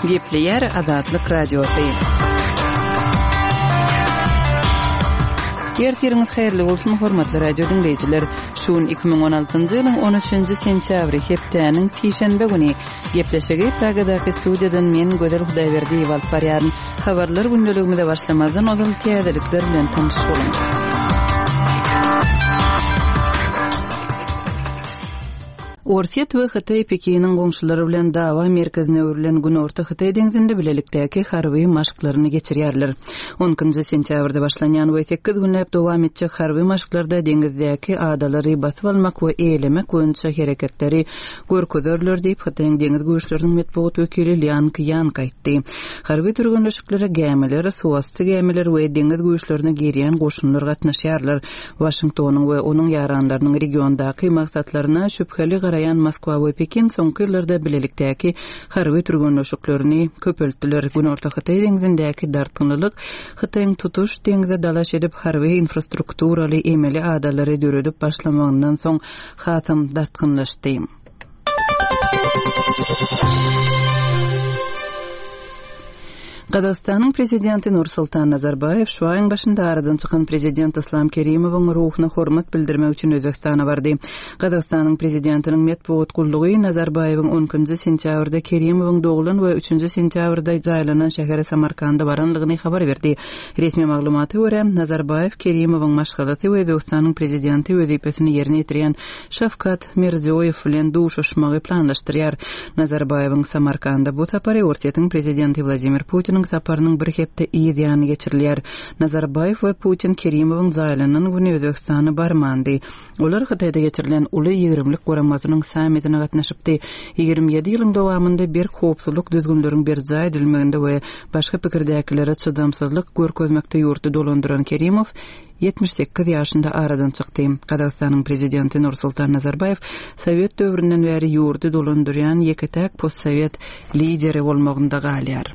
Gepleyer Azatlyk Radiosu. Ertiriniz hayırlı bolsun hormatly radio dinleyijiler. Şuun 2016-njy ýylyň 13-nji sentýabry hepdeniň tişenbe güni gepleşigi Pragadaky studiýadan men Gözel Hudaýberdiýew alyp barýaryn. Habarlar gündeligimizde başlamazdan ozal täzelikler bilen tanışýaly. Orsiýet we Hytaý Pekiniň goňşulary bilen dawa merkezine öwrilen Günorta Hytaý deňizinde bilelikdäki harby maşklaryny geçirýärler. 10-njy sentýabrda başlanýan we 8 günläp dowam etjek harby maşklarda deňizdäki adalary basyp almak we eýlemek boýunça hereketleri görkezýärler diýip Hytaýyň deňiz güýçleriniň medeniýet wekili Lian Kyan aýtdy. Harby türgünleşiklere gemeler, suwasty gemeler we deňiz güýçlerini gerýän goşunlar gatnaşýarlar. Washingtonyň we onuň ýaranlarynyň regiondaky maksatlaryna şüpheli garayan Moskwa we Pekin soňky ýyllarda bilelikdäki harby türgünleşiklerini köpeltdiler. Günorta Hytaý deňizindäki dartynlyk Hytaýyň tutuş deňize dalaş edip harby infrastrukturaly emeli adalary döredip başlamagyndan soň hatym dartynlaşdy. Qazaqstanyň prezidenti Nursultan Nazarbayev şu aýyň başynda aradan çykan prezident Islom Kerimowyň ruhyna hormat bildirmek üçin Özbekistana bardy. Qazaqstanyň prezidentiniň medeniýet gullugy Nazarbayewiň 10-njy sentýabrda Kerimowyň doglan we 3-njy sentýabrda jaýlanan şäheri Samarkanda baranlygyny habar berdi. Resmi maglumaty görä Nazarbayev Kerimowyň maşgalaty we Özbekistanyň prezidenti wezipesini ýerine ýetirýän Şavkat Mirziyoyew bilen duşuşmagy planlaşdyrýar. Nazarbayewiň Samarkanda bu sapary Orsiýetiň prezidenti Vladimir Putin saparynyň bir hepde ýygyny geçirilýär. Nazarbayev we Putin Kerimowyň jaýlanan güni Özbekistana barmandy. Olar Hytaýda geçirilen uly 20lik goramasynyň sammitine gatnaşypdy. 27 ýylyň dowamında bir howpsuzlyk düzgünleriň berjä edilmeginde we başga pikirdäkilere çydamsızlyk görkezmekde ýurtdy dolandyran Kerimow 78 ýaşynda aradan çykdy. Qazaqstanyň prezidenti Nursultan Nazarbayev Sowet döwründen bäri ýurtdy dolandyrýan ýeketäk postsovet lideri bolmagynda galýar.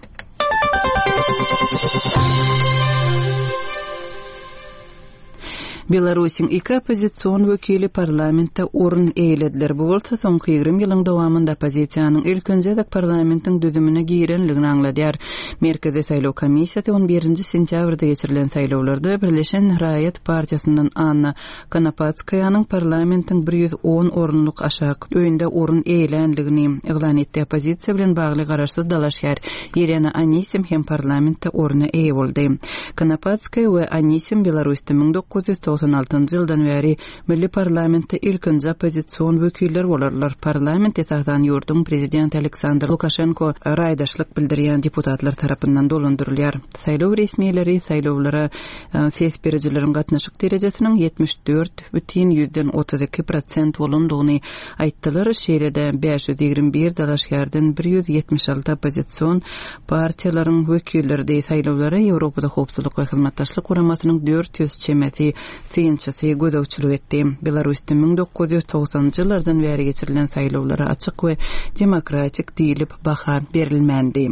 Belarusyň iki opozisiýon wekili parlamentde orun eýlediler. Bu bolsa soňky 20 ýylyň dowamında opozisiýanyň ilkinji parlamentiň düzümine girenligini aňladýar. Merkezi saýlaw komissiýasy 11-nji sentýabrda geçirilen saýlawlarda Birleşen Raýat Partiýasyndan Anna Konopatskaýanyň parlamentiň 110 orunluk aşak öýünde orun eýlenligini eglan etdi. Opozisiýa bilen bagly garaşsyz dalaşýar. Irina Anisim hem parlamentde oruna eýe boldy. Konopatskaý we Anisim Belarusda 1996-njy ýyldan bäri milli parlamentde ilkinji opozisiýon wekiller bolarlar. Parlament esasan ýurdun prezidenti Aleksandr Lukashenko raýdaşlyk bildirýän deputatlar tarapyndan dolandyrylýar. Saýlaw resmiýetleri saýlawlara ses berejileriň gatnaşyk derejesiniň 74,32% bolandygyny aýtdylar. Şeýlede 521 dalaşýardan 176 opozisiýon partiýalaryň wekilleri saýlawlara Ýewropada howpsuzlyk we hyzmatdaşlyk goramasynyň 400 çemeti synçysy gözegçilik etdi. Belarusda 1990-njy ýyllardan bäri geçirilen saýlawlara açyk we demokratik diýilip baha berilmendi.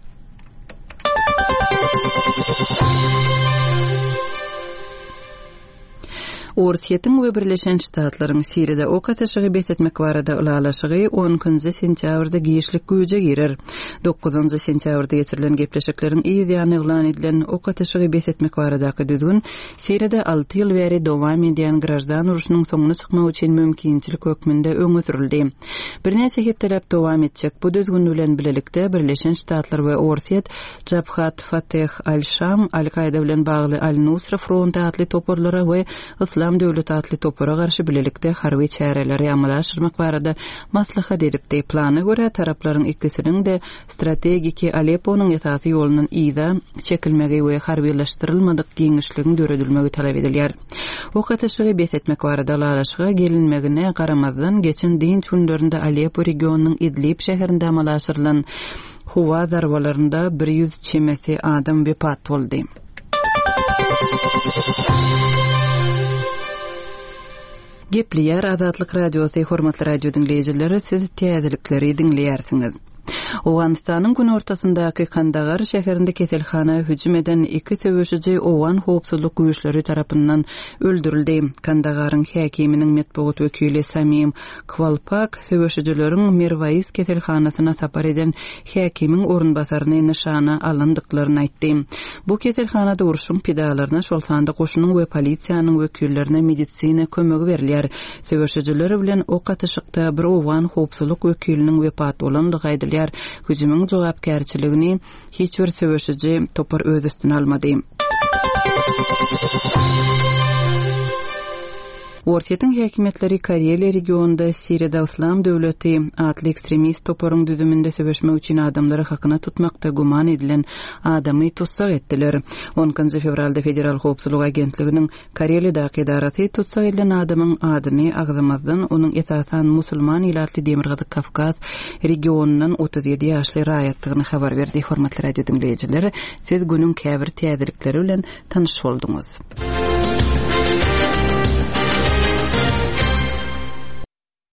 Orsiýetiň we Birleşen Ştatlaryň Siriýada ok ateşigi besetmek barada ulalaşygy 10-njy sentýabrda giýişlik güýje girer. 9-njy sentýabrda geçirilen gepleşikleriň ýygyny eglan edilen ok ateşigi besetmek baradaky düzgün Siriýada 6 ýyl bäri dowam edýän grajdan uruşynyň soňuna çykmak üçin mümkinçilik hökmünde öňe sürildi. Bir näçe hepdelep dowam etjek bu düzgün bilen bilelikde Birleşen Ştatlar we Orsiýet Jabhat Fateh al-Sham Al-Qaida bilen bagly Al-Nusra Front atly toporlara we İslam döwleti atly topora garşy bilelikde harby çäreleri amala aşyrmak barada maslahat edipdi. Plana görä taraplaryň ikisiniň de strategiki Aleppo'nyň ýatasy ýolundan ýa çekilmegi we harbylaşdyrylmadyk giňişligiň döredilmegi talap edilýär. Ok ateşigi besetmek barada ulalaşyga gelinmegine garamazdan geçen diň günlerinde Aleppo regionunyň Idlib şäherinde amala aşyrylan howa zarbalarynda 100 çemeti adam wepat boldy. Gepleyer Azatlyk Radiosu hormatly radio dinleyijileri siz täzelikleri dinleýärsiňiz. Owganistanyň gün ortasyndaky Kandahar şäherinde keselhana hüjüm eden 2 söwüşüji Owgan howpsuzlyk güýçleri tarapyndan öldürildi. Kandaharın häkiminiň metbuat wekili Samim Kvalpak söwüşüjileriň Mirwais keselhanasyna sapar eden häkimiň orunbasaryny nişana alandyklaryny aýtdy. Bu keselhanada uruşyň pidalaryna şol sanda goşunyň we polisiýanyň wekillerine medisina kömegi berilýär. Söwüşüjiler bilen ok atışykda bir Owgan howpsuzlyk wekiliniň wepat bolanlygy aýdylýar. Hüjümüň jogapkärçiligini hiç bir söwüşüji topar öz üstüne almady. Ortiýetiň häkimetleri Kareliýa regionunda Siriýada Islam döwleti atly ekstremist toparyň düzüminde söwüşmek üçin adamlary hakyna tutmakda guman edilen adamy tutsak etdiler. 10 fevralda Federal Howpsuzlyk Agentliginiň Kareliýadaky idarasy tutsak edilen adamyň adyny agzamazdan onuň esasan musulman ilatly Demirgazyk Kafkaz regionundan 37 ýaşly raýatlygyny habar berdi. Hormatly radio dinleýijiler, siz günüň käbir täzelikleri bilen tanyş bolduňuz.